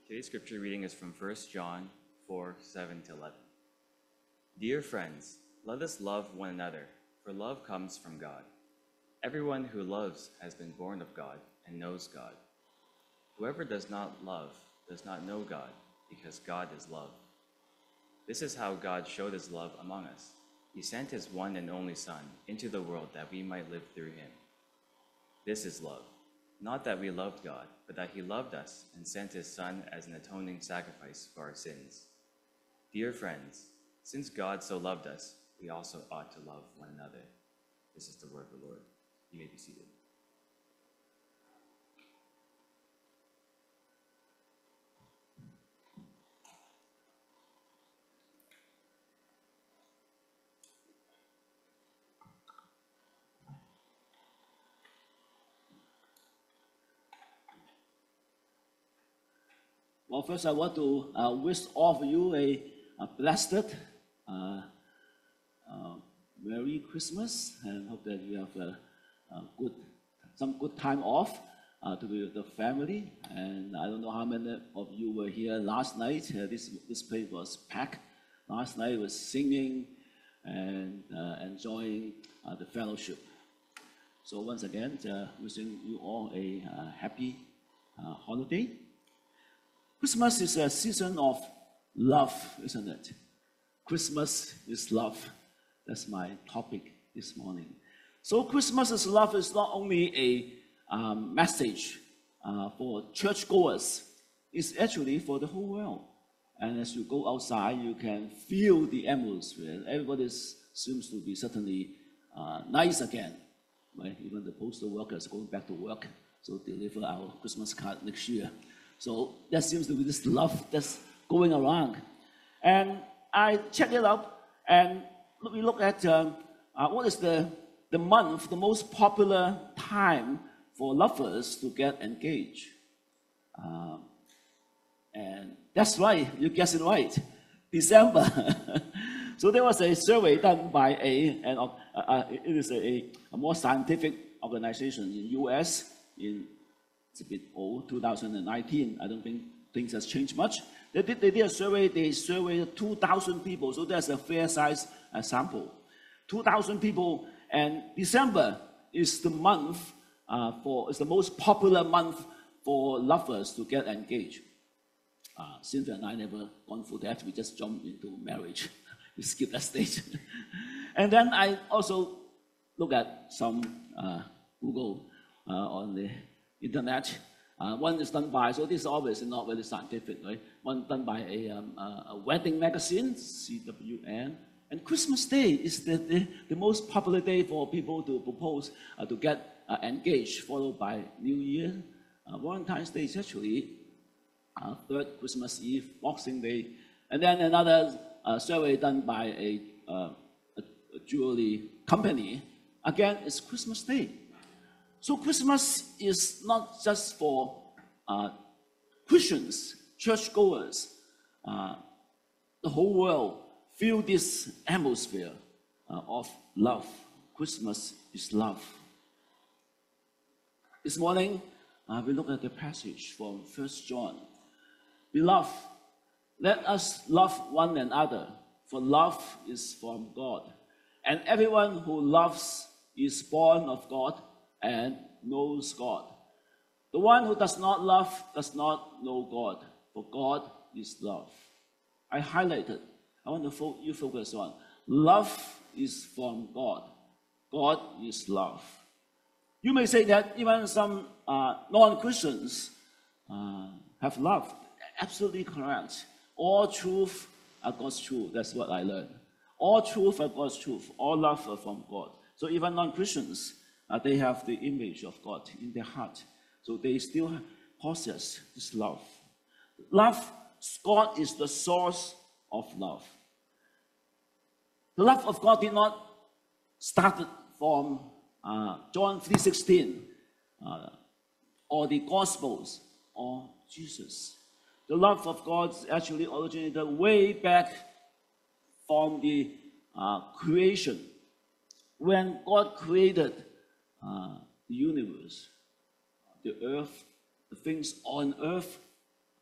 Today's scripture reading is from 1 John 4:7-11. Dear friends, let us love one another, for love comes from God. Everyone who loves has been born of God and knows God. Whoever does not love does not know God, because God is love. This is how God showed his love among us. He sent his one and only Son into the world that we might live through him. This is love. Not that we loved God, but that he loved us and sent his Son as an atoning sacrifice for our sins. Dear friends, since God so loved us, we also ought to love one another. This is the word of the Lord. You may be seated. Well, first I want to wish all of you a blessed, Merry Christmas, and hope that you have some good time off to be with the family. And I don't know how many of you were here last night. This place was packed. Last night was singing and enjoying the fellowship. So once again, wishing you all a happy holiday. Christmas is a season of love, isn't it? Christmas is love. That's my topic this morning. So Christmas is love is not only a message for churchgoers. It's actually for the whole world. And as you go outside, you can feel the atmosphere. Everybody seems to be certainly nice again. Right? Even the postal workers going back to work, so deliver our Christmas card next year. So there seems to be this love that's going around. And I checked it out, and we look at what is the month, the most popular time for lovers to get engaged. And that's right, you guessed it right, December. So there was a survey done by it is a more scientific organization in U.S. It's a bit old, 2019. I don't think things has changed much. They did a survey. They surveyed 2,000 people, so that's a fair-sized sample. 2,000 people, and December is the month it's the most popular month for lovers to get engaged. Cynthia and I never gone through that. We just jumped into marriage. We skipped that stage. And then I also look at some Google on the internet. One is done by, so this is obviously not very scientific, right? One done by a wedding magazine, CWN. And Christmas Day is the most popular day for people to propose, to get engaged, followed by New Year. Valentine's Day is actually third Christmas Eve, Boxing Day. And then another survey done by a jewelry company. Again, it's Christmas Day. So Christmas is not just for Christians, churchgoers. The whole world feel this atmosphere of love. Christmas is love. This morning, we look at the passage from 1 John. Beloved, let us love one another, for love is from God. And everyone who loves is born of God and knows God. The one who does not love does not know God, for God is love. I highlighted, I want you focus on, love is from God. God is love. You may say that even some non-Christians have love. Absolutely correct. All truth are God's truth. That's what I learned. All truth are God's truth. All love are from God. So even non-Christians, they have the image of God in their heart. So they still possess this love. Love, God is the source of love. The love of God did not start from John 3:16 or the Gospels or Jesus. The love of God actually originated way back from the creation. When God created the universe, the earth, the things on earth,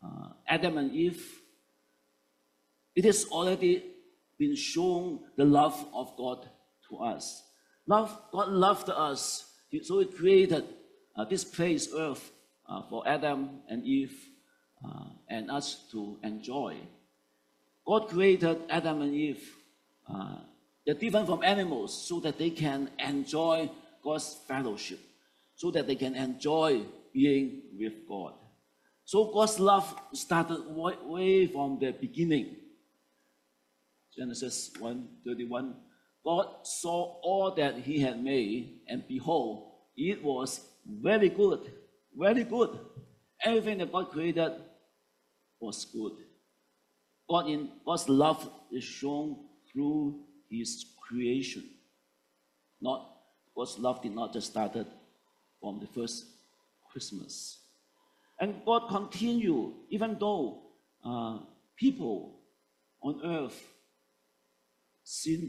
Adam and Eve, it has already been shown the love of God to us. God loved us, so He created this place, earth, for Adam and Eve and us to enjoy. God created Adam and Eve. They're different from animals so that they can enjoy God's fellowship, so that they can enjoy being with God. So God's love started way from the beginning. Genesis 1:31. God saw all that He had made, and behold, it was very good, very good. Everything that God created was good. God's love is shown through His creation. God's love did not just start from the first Christmas. And God continued, even though people on earth sinned,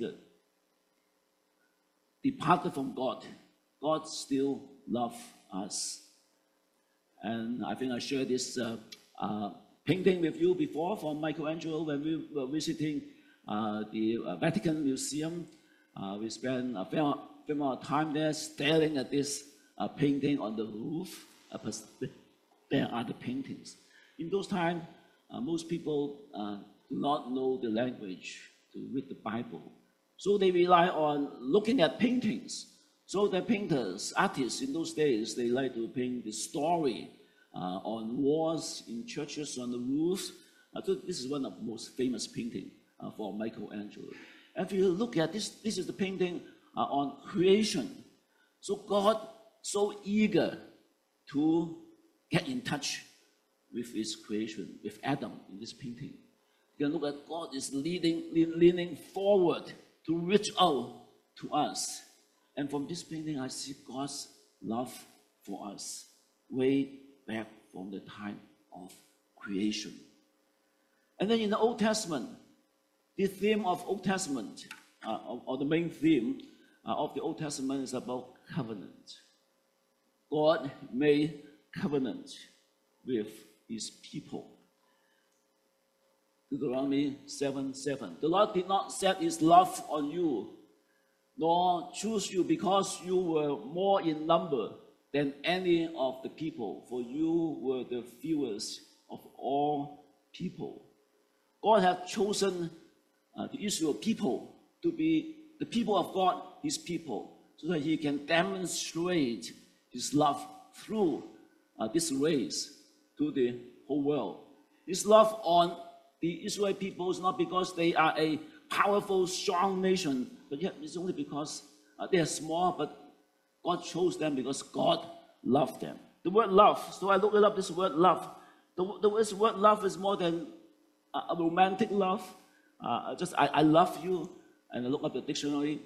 departed from God, God still loved us. And I think I shared this painting with you before from Michelangelo when we were visiting the Vatican Museum. We spent a fair amount of time there staring at this painting on the roof. There are the paintings. In those times, most people do not know the language to read the Bible. So they rely on looking at paintings. So the painters, artists in those days, they like to paint the story on walls, in churches, on the roofs. So this is one of the most famous paintings for Michelangelo. If you look at this, this is the painting on creation. So God so eager to get in touch with His creation, with Adam in this painting. You can look at God is leaning forward to reach out to us. And from this painting, I see God's love for us way back from the time of creation. And then in the Old Testament, the theme of Old Testament, or the main theme of the Old Testament is about covenant. God made covenant with His people. Deuteronomy 7:7. The Lord did not set His love on you, nor choose you because you were more in number than any of the people, for you were the fewest of all people. God had chosen the Israel people to be the people of God, His people, so that He can demonstrate His love through this race to the whole world. His love on the Israel people is not because they are a powerful, strong nation, but yet it's only because they are small, but God chose them because God loved them. The word love, so I looked up this word love. The word love is more than a romantic love. I love you, and I look up the dictionary.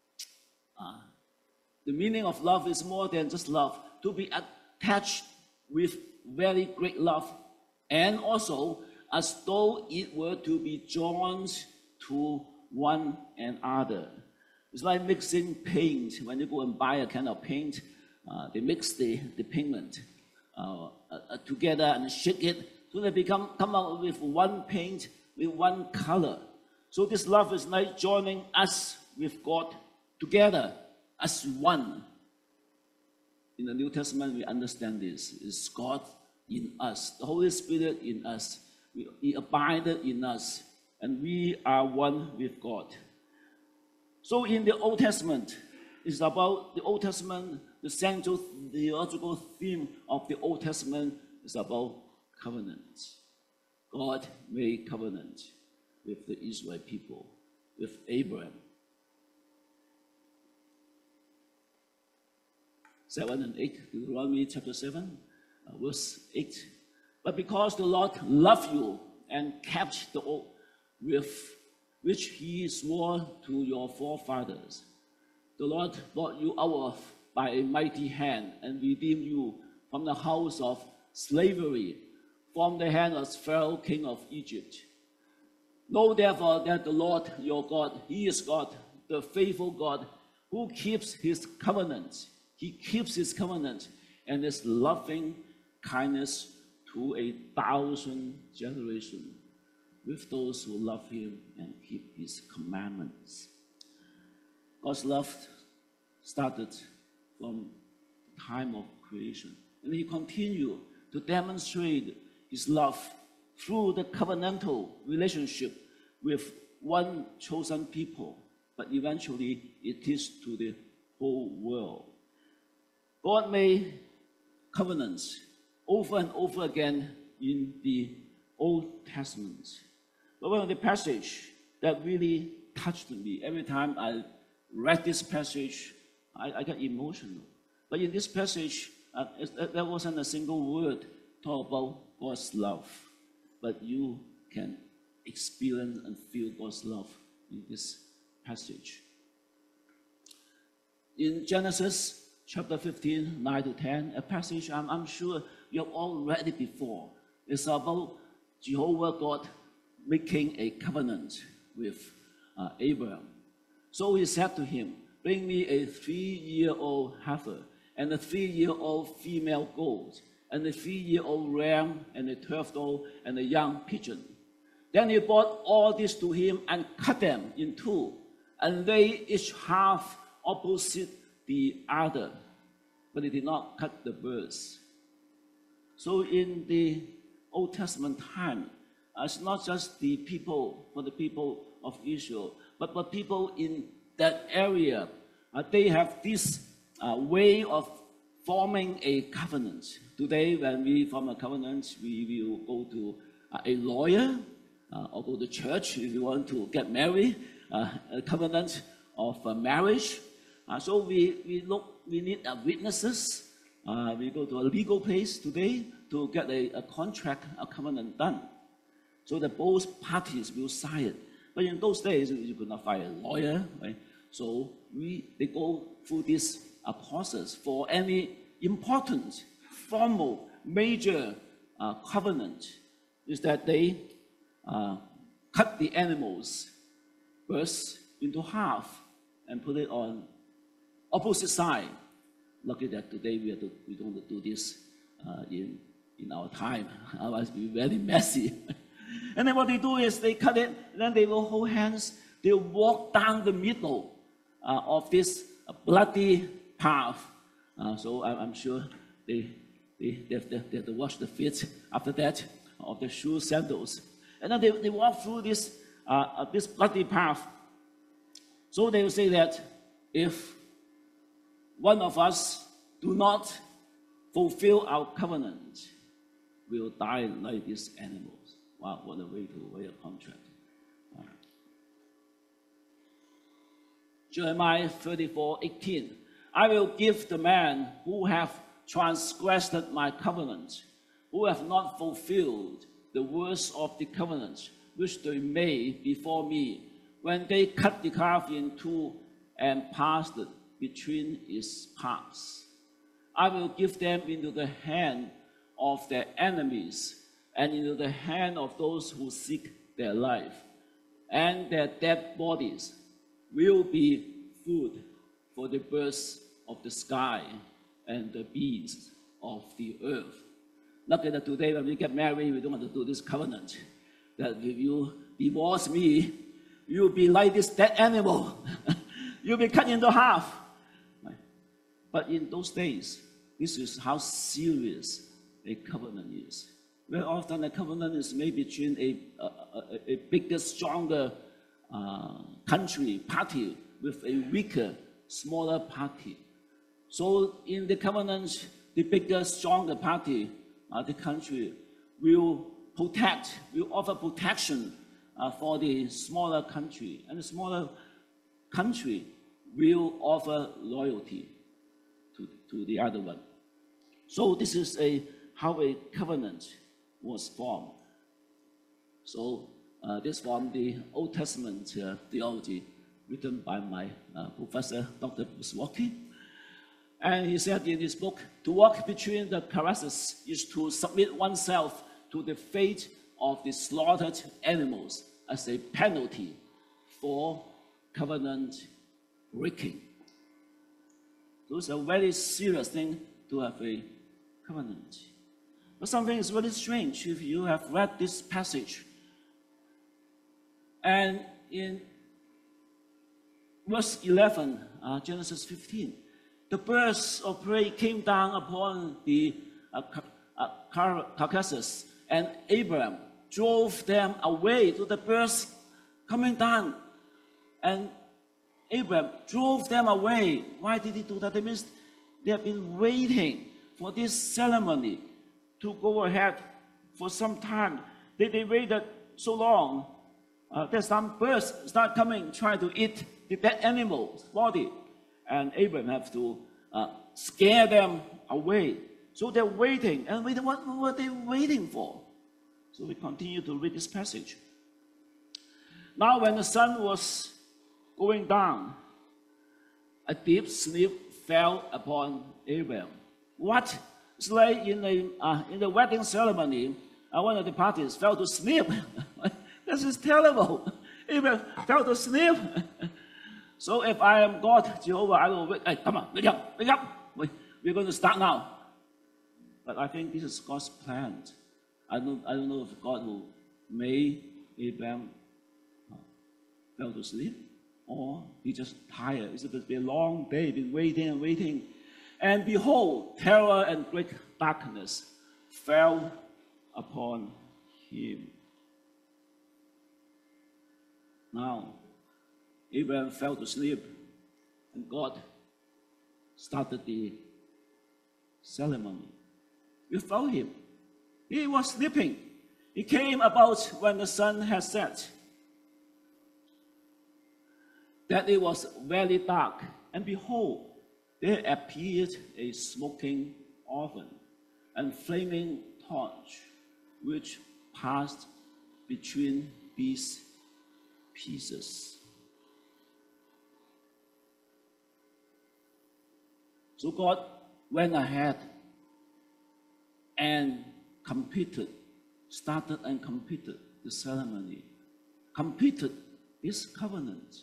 The meaning of love is more than just love. To be attached with very great love, and also as though it were to be joined to one another. It's like mixing paint. When you go and buy a kind of paint, they mix the pigment together and shake it, so they come out with one paint, with one color. So this love is like joining us with God together as one. In the New Testament, we understand this. It's God in us, the Holy Spirit in us. He abided in us, and we are one with God. So in the Old Testament, it's about the Old Testament, the central theological theme of the Old Testament is about covenant. God made covenant with the Israel people, with Abraham. 7 and 8, Deuteronomy chapter 7, verse 8. But because the Lord loved you and kept the oath with which He swore to your forefathers, the Lord brought you out by a mighty hand and redeemed you from the house of slavery, from the hand of Pharaoh, king of Egypt. Know therefore that the Lord your God, He is God, the faithful God, who keeps His covenant. He keeps His covenant and His loving kindness to 1,000 generations with those who love him and keep his commandments. God's love started from the time of creation, and he continued to demonstrate his love through the covenantal relationship with one chosen people, but eventually it is to the whole world. God made covenants over and over again in the Old Testament. But one of the passages that really touched me, every time I read this passage, I got emotional. But in this passage, there wasn't a single word talk about God's love. But you can experience and feel God's love in this passage. In Genesis chapter 15, 9 to 10, a passage I'm sure you have all read it before. It's about Jehovah God making a covenant with Abraham. So he said to him, bring me a 3-year-old heifer and a 3-year-old female goat and a 3-year-old ram and a 12-year-old and a young pigeon. Then he brought all this to him and cut them in two and laid each half opposite the other. But he did not cut the birds. So in the Old Testament time, it's not just the people of Israel, but the people in that area. They have this way of forming a covenant. Today, when we form a covenant, we will go to a lawyer or go to church if you want to get married, a covenant of marriage. So we need witnesses. We go to a legal place today to get a contract, a covenant done, so that both parties will sign it. But in those days, you could not find a lawyer, right? So they go through this process for any important, formal, major covenant. Is that they cut the animals, birds, into half and put it on opposite side. Lucky that today we don't do this in our time. Otherwise, it will be very messy. And then what they do is they cut it, and then they will hold hands. They walk down the middle of this bloody path. So I'm sure they have to wash the feet after that of the shoes, sandals, and then they walk through this bloody path. So they will say that if one of us do not fulfill our covenant, we will die like these animals. Wow, what a way to weigh a contract. Jeremiah 34:18. I will give the man who have transgressed my covenant, who have not fulfilled the words of the covenant which they made before me, when they cut the calf in two and passed it between its parts. I will give them into the hand of their enemies and into the hand of those who seek their life, and their dead bodies will be food for the birds of the sky and the beasts of the earth. Look at that today when we get married, we don't want to do this covenant that if you divorce me, you'll be like this dead animal. You'll be cut into half. But in those days, this is how serious a covenant is. Very often a covenant is made between a bigger, stronger country, party, with a weaker, smaller party. So in the covenant, the bigger, stronger party, the country, will offer protection for the smaller country. And the smaller country will offer loyalty to the other one. So this is how a covenant was formed. So this formed the Old Testament theology written by my professor, Dr. Bruce Walker. And he said in his book, to walk between the caresses is to submit oneself to the fate of the slaughtered animals as a penalty for covenant breaking. So it's a very serious thing to have a covenant. But something is very strange if you have read this passage. And in verse 11, Genesis 15, the birds of prey came down upon the carcasses, and Abraham drove them away. So the birds coming down, and Abraham drove them away. Why did he do that? That means they have been waiting for this ceremony to go ahead for some time. They waited so long that some birds start coming, trying to eat the dead animal's body. And Abraham have to scare them away. So they're waiting. And waiting, what were they waiting for? So we continue to read this passage. Now when the sun was going down, a deep sleep fell upon Abraham. What? It's like in the wedding ceremony, one of the parties fell to sleep. This is terrible. Abraham fell to sleep. So if I am God, Jehovah, I will wake. Hey, come on, wake up, wake up. We're going to start now. But I think this is God's plan. I don't know if God will make Abraham fell to sleep, or he just tired. It's going to be a long day, been waiting and waiting. And behold, terror and great darkness fell upon him. Now, Abraham fell to sleep, and God started the ceremony without him. He was sleeping. He came about when the sun had set. That it was very dark, and behold, there appeared a smoking oven and flaming torch, which passed between these pieces. So God went ahead and started and completed the ceremony, completed this covenant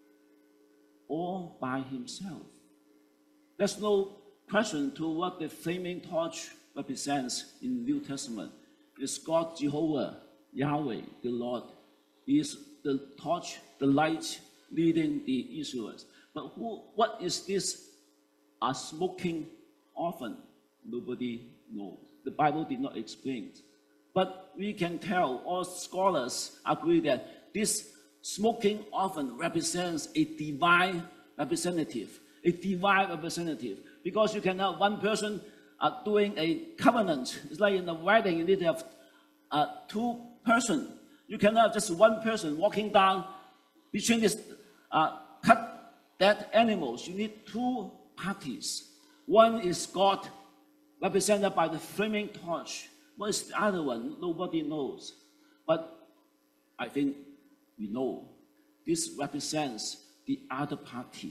all by himself. There's no question to what the flaming torch represents in the New Testament. It's God, Jehovah, Yahweh, the Lord. He is the torch, the light leading the Israelites. But what is this smoking oven? Nobody knows. The Bible did not explain. But we can tell, all scholars agree that this smoking oven represents a divine representative. A divine representative. Because you can have one person doing a covenant. It's like in a wedding, you need to have two persons. You cannot have just one person walking down between these cut dead animals. You need two parties. One is God, represented by the flaming torch. What is the other one? Nobody knows. But I think we know. This represents the other party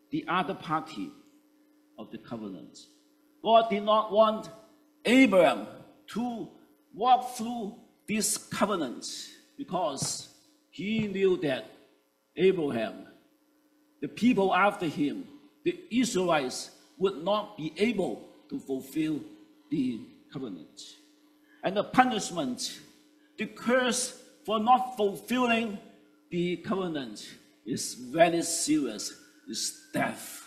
of the covenant. God did not want Abraham to walk through this covenant because he knew that Abraham, the people after him, the Israelites, would not be able to fulfill the covenant. And the punishment, the curse for not fulfilling the covenant is very serious. It's death.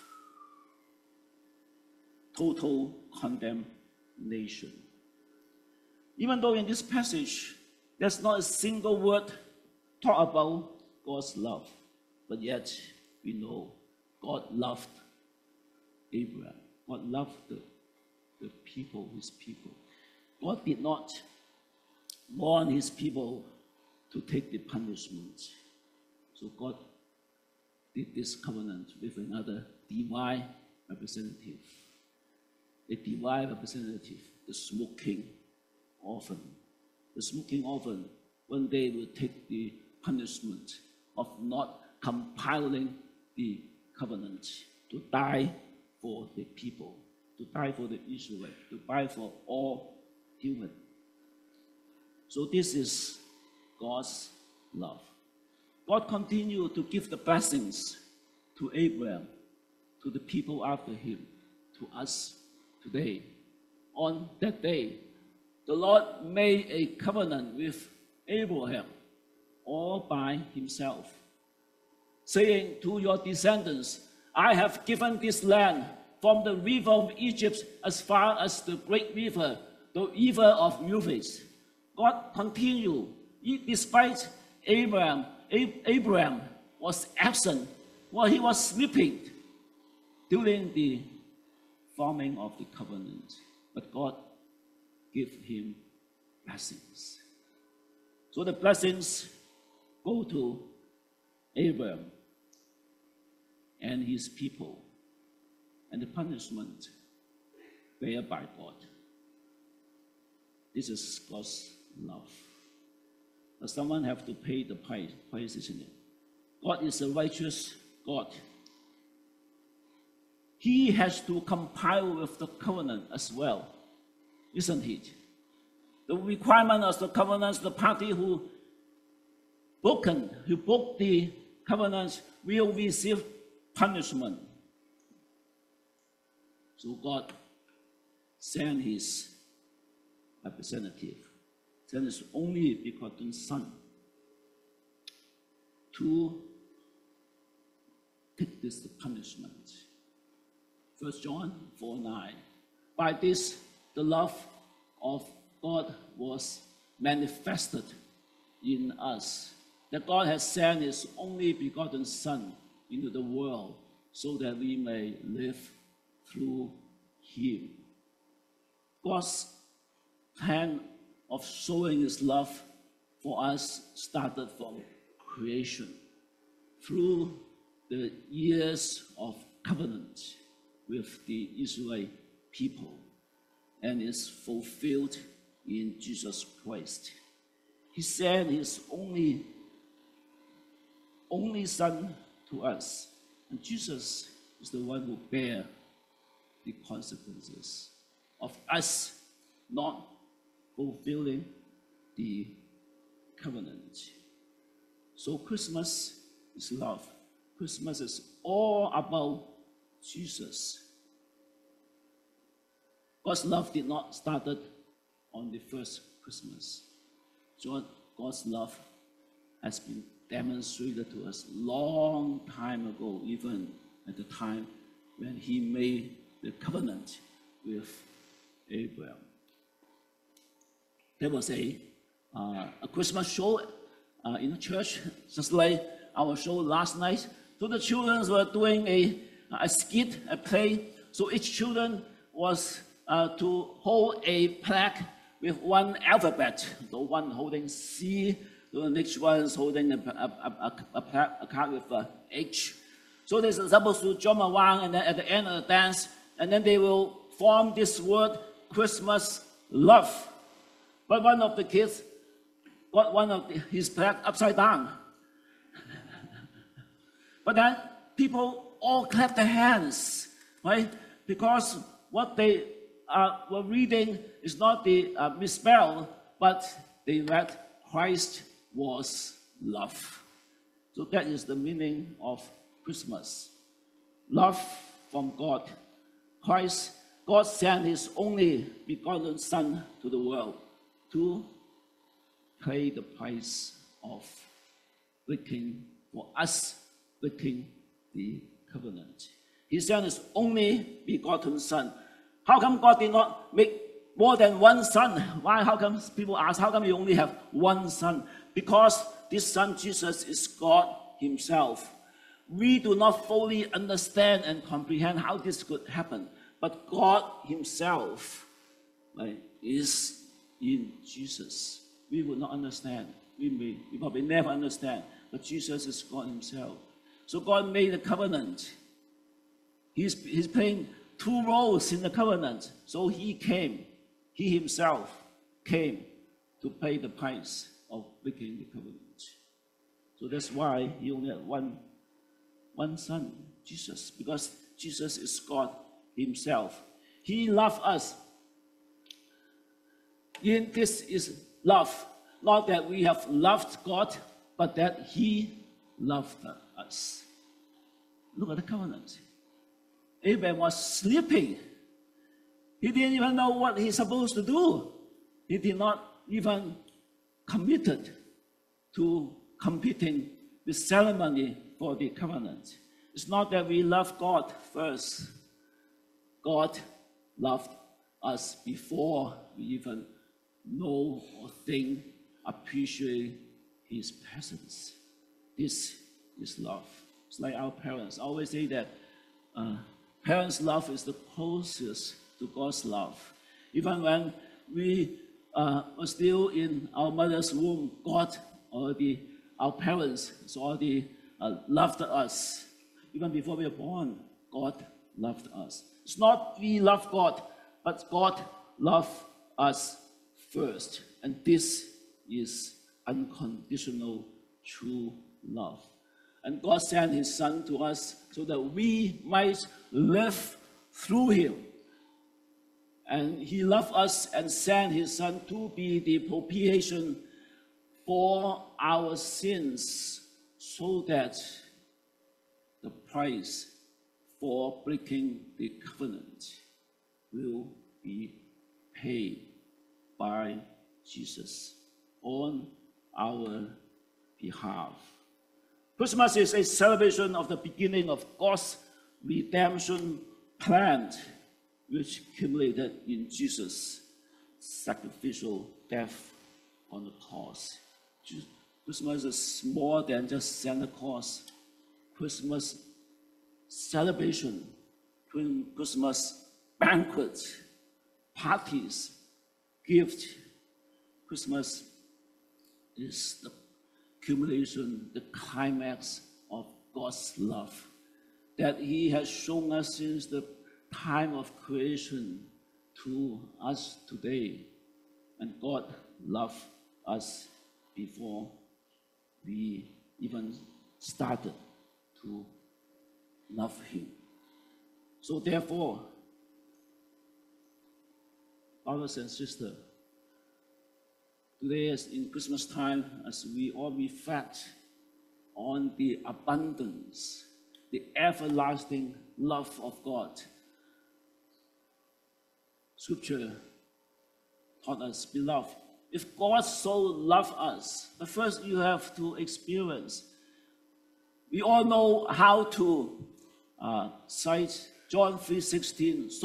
Total condemnation. Even though in this passage, there's not a single word talk about God's love, but yet we know God loved Abraham. God loved the people, his people. God did not want his people to take the punishment. So God did this covenant with another divine representative. A divine representative, the smoking oven. The smoking oven one day will take the punishment of not compiling the covenant, to die for the people, to die for the Israelites, to die for all human. So this is God's love. God continued to give the blessings to Abraham, to the people after him, to us today. On that day, the Lord made a covenant with Abraham all by himself, saying to your descendants, I have given this land from the river of Egypt as far as the great river, the river of Euphrates. God continued, despite Abraham was absent while he was sleeping during the forming of the covenant. But God gave him blessings. So the blessings go to Abraham and his people, and the punishment bear by God. This is God's love. But someone have to pay the price, isn't it? God is a righteous God. He has to comply with the covenant as well, isn't it? The requirement of the covenants, the party who broke the covenants will receive punishment. So God sent his representative, sent his only begotten Son to take this punishment. 1 John 4:9. By this, the love of God was manifested in us, that God has sent his only begotten Son into the world so that we may live through him. God's plan of showing his love for us started from creation through the years of covenant with the Israeli people, and is fulfilled in Jesus Christ. He sent his only Son to us, and Jesus is the one who bear the consequences of us not fulfilling the covenant. So Christmas is love. Christmas is all about Jesus. God's love did not start on the first Christmas. God's love has been demonstrated to us long time ago, even at the time when he made the covenant with Abraham. There was a Christmas show in the church, just like our show last night. So the children were doing a skit, a play. So each children was to hold a plaque with one alphabet. The one holding C, the next one is holding a card with H. So they're supposed to jump around, and then at the end of the dance, and then they will form this word, Christmas love. But one of the kids got one of his plaque upside down. But then people all clap their hands, right? Because what they were reading is not the misspelled, but they read Christ was love. So that is the meaning of Christmas. Love from God. Christ, God sent his only begotten Son to the world to pay the price of breaking for us, breaking the covenant. He sent his only begotten Son. How come God did not make more than one Son? Why? How come people ask, how come you only have one Son? Because this Son, Jesus, is God himself. We do not fully understand and comprehend how this could happen, but God himself, right, is in Jesus. We will not understand. We probably never understand, but Jesus is God himself. So God made a covenant. He's playing two roles in the covenant. So he himself came to pay the price of breaking the covenant. So that's why he only had one Son, Jesus, because Jesus is God himself. He loved us. In this is love, not that we have loved God, but that he loved us. Look at the covenant. Abraham was sleeping. He didn't even know what he's supposed to do. he did not even committed to completing the ceremony for the covenant. It's not that we love God first. God loved us before we even know or think, appreciate his presence. This is love. It's like our parents. I always say that parents' love is the closest to God's love. Even when we were still in our mother's womb, God already, our parents already loved us. Even before we were born, God loved us. It's not we love God, but God loved us first. And this is unconditional true love. And God sent his Son to us so that we might live through him. And he loved us and sent his Son to be the propitiation for our sins, so that the price for breaking the covenant will be paid by Jesus on our behalf. Christmas is a celebration of the beginning of God's redemption plan, which culminated in Jesus' sacrificial death on the cross. Christmas is more than just Santa Claus. Christmas celebration, Christmas banquets, parties, gifts. Christmas is the culmination, the climax of God's love that he has shown us since the time of creation to us today. And God loved us before we even started to love him. So therefore, brothers and sisters, today, as in Christmas time, as we all reflect on the abundance, the everlasting love of God, Scripture taught us, beloved, if God so loved us, but first you have to experience. We all know how to cite John 3:16 so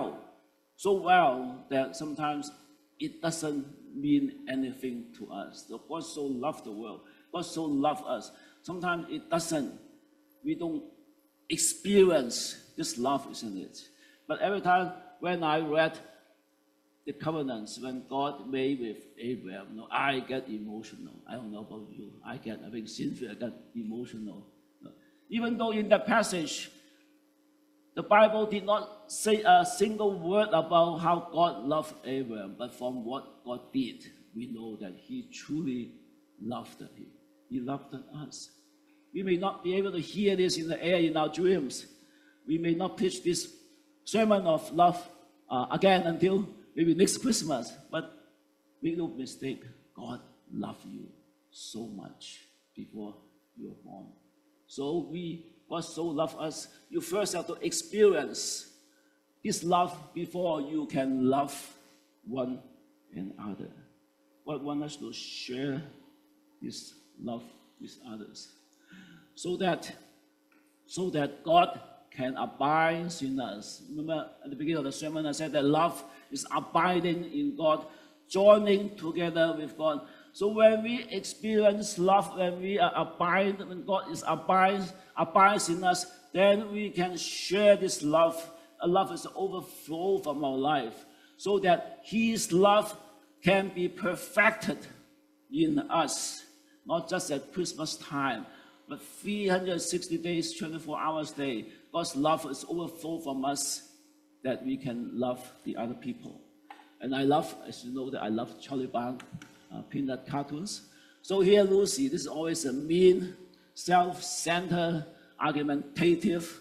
well that sometimes it doesn't mean anything to us. God so loved the world. God so loved us. Sometimes it doesn't. We don't experience this love, isn't it? But every time when I read the covenants, when God made with Abraham, I get emotional. I don't know about you. I get emotional. Even though in that passage, the Bible did not say a single word about how God loved Abraham, but from what God did, we know that he truly loved him. He loved us. We may not be able to hear this in the air in our dreams. We may not preach this sermon of love again until maybe next Christmas, but make no mistake, God loved you so much before you were born. So God so loved us, you first have to experience this love before you can love one another. God wants us to share this love with others, so that God can abide in us. Remember at the beginning of the sermon I said that love is abiding in God, joining together with God. So when we experience love, when we are abide, when God is abides in us, then we can share this love. A love is overflow from our life, so that his love can be perfected in us, not just at Christmas time, but 360 days, 24 hours a day. God's love is overflow from us, that we can love the other people. And I love, as you know, that I love Charlie Brown peanut cartoons. So here Lucy, this is always a mean, self-centered, argumentative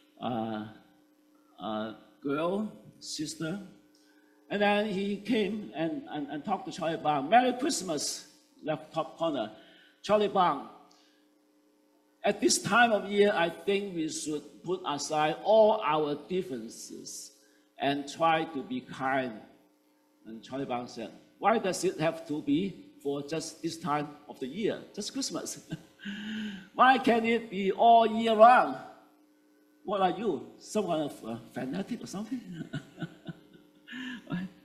girl, sister. And then he came and talked to Charlie Brown. Merry Christmas, left top corner. Charlie Brown, at this time of year, I think we should put aside all our differences and try to be kind. And Charlie Brown said, Why does it have to be for just this time of the year, just Christmas? Why can't it be all year round? What are you, some kind of fanatic or something? Right?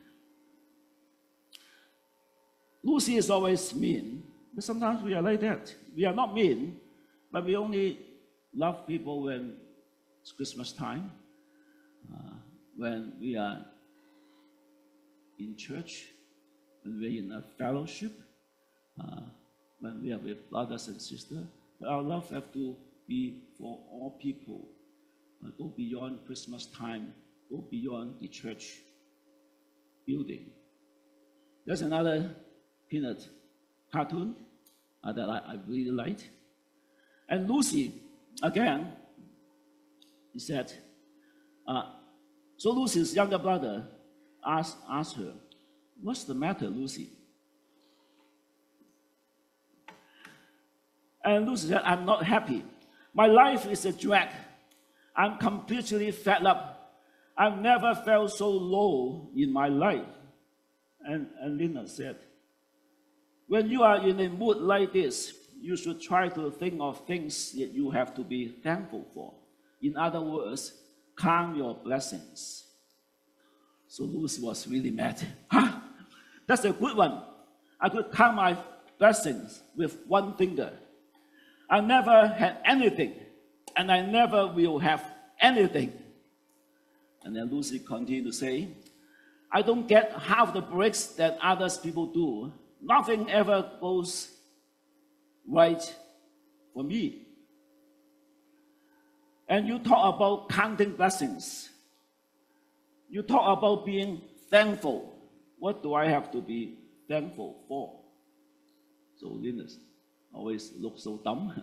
Lucy is always mean, but sometimes we are like that. We are not mean, but we only love people when it's Christmas time, when we are in church, when we're in a fellowship, when we are with brothers and sisters. But our love has to be for all people. Go beyond Christmas time, go beyond the church building. There's another peanut cartoon that I really liked. And Lucy, again, he said, so Lucy's younger brother asked her, "What's the matter, Lucy?" And Lucy said, "I'm not happy. My life is a drag. I'm completely fed up. I've never felt so low in my life." And Lina said, "When you are in a mood like this, you should try to think of things that you have to be thankful for. In other words, count your blessings." So Lucy was really mad. That's a good one. I could count my blessings with one finger. I never had anything, and I never will have anything. And then Lucy continued to say, "I don't get half the breaks that others people do. Nothing ever goes right for me. And you talk about counting blessings. You talk about being thankful. What do I have to be thankful for?" So Linus always looks so dumb.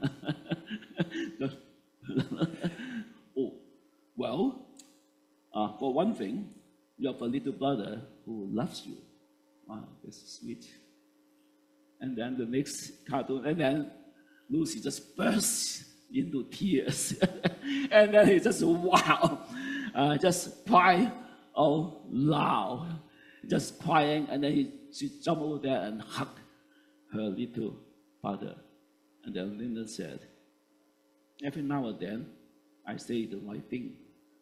Oh, well, for one thing, you have a little brother who loves you. Wow, that's sweet. And then the next cartoon, and then Lucy just bursts into tears. And then he just, wow, just cry out loud, just crying. And then she jumped over there and hugged her little brother. And then Linda said, "Every now and then, I say the right thing."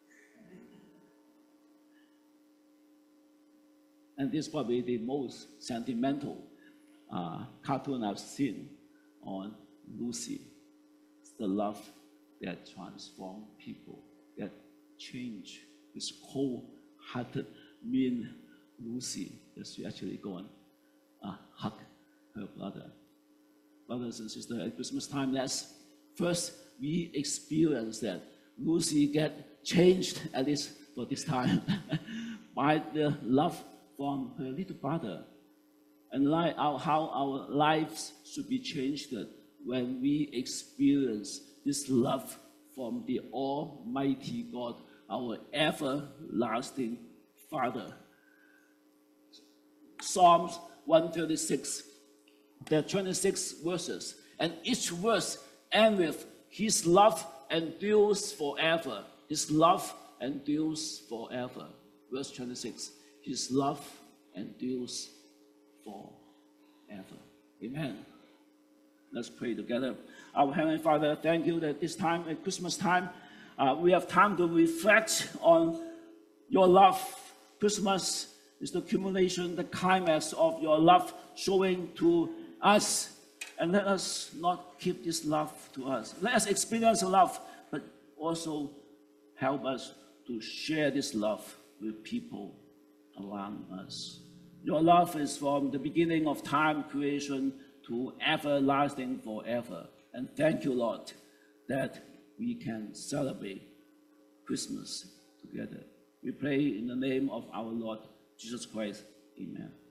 And this is probably the most sentimental cartoon I've seen on Lucy. It's the love that transforms people, that change this cold-hearted, mean Lucy, that she actually go and hug her brother. Brothers and sisters, at Christmas time, let's first we experience that Lucy get changed, at least for this time, by the love from her little brother, and like how our lives should be changed when we experience this love from the Almighty God, our everlasting Father. Psalms 136, there are 26 verses, and each verse ends with, "His love endures forever." His love endures forever. Verse 26, "His love endures forever." Amen. Let's pray together. Our Heavenly Father, thank you that this time, at Christmas time, we have time to reflect on your love. Christmas is the accumulation, the climax of your love showing to us. And let us not keep this love to us. Let us experience love, but also help us to share this love with people around us. Your love is from the beginning of time creation to everlasting forever. And thank you, Lord, that we can celebrate Christmas together. We pray in the name of our Lord Jesus Christ. Amen.